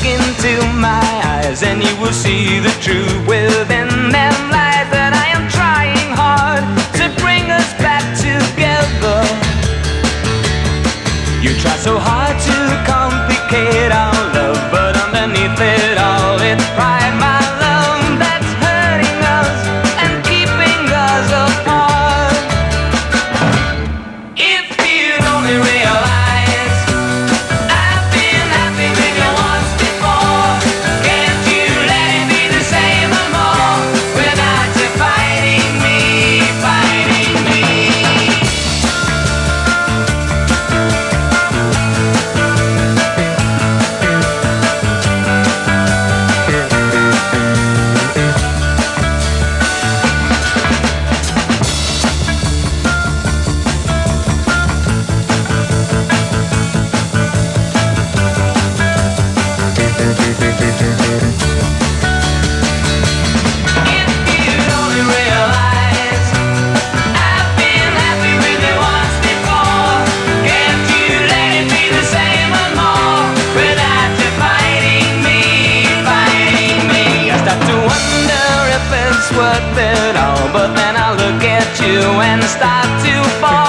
into my eyes and you will see the truth within them lies, that I am trying hard to bring us back together. You try so hard to complicate our love, but underneath it all it's pride, my love, that's hurting us and keeping us apart. If you'd only realize I've been happy with you once before, can't you let it be the same or more without you fighting me, fighting me? Worth it all, but then I look at you and start to fall.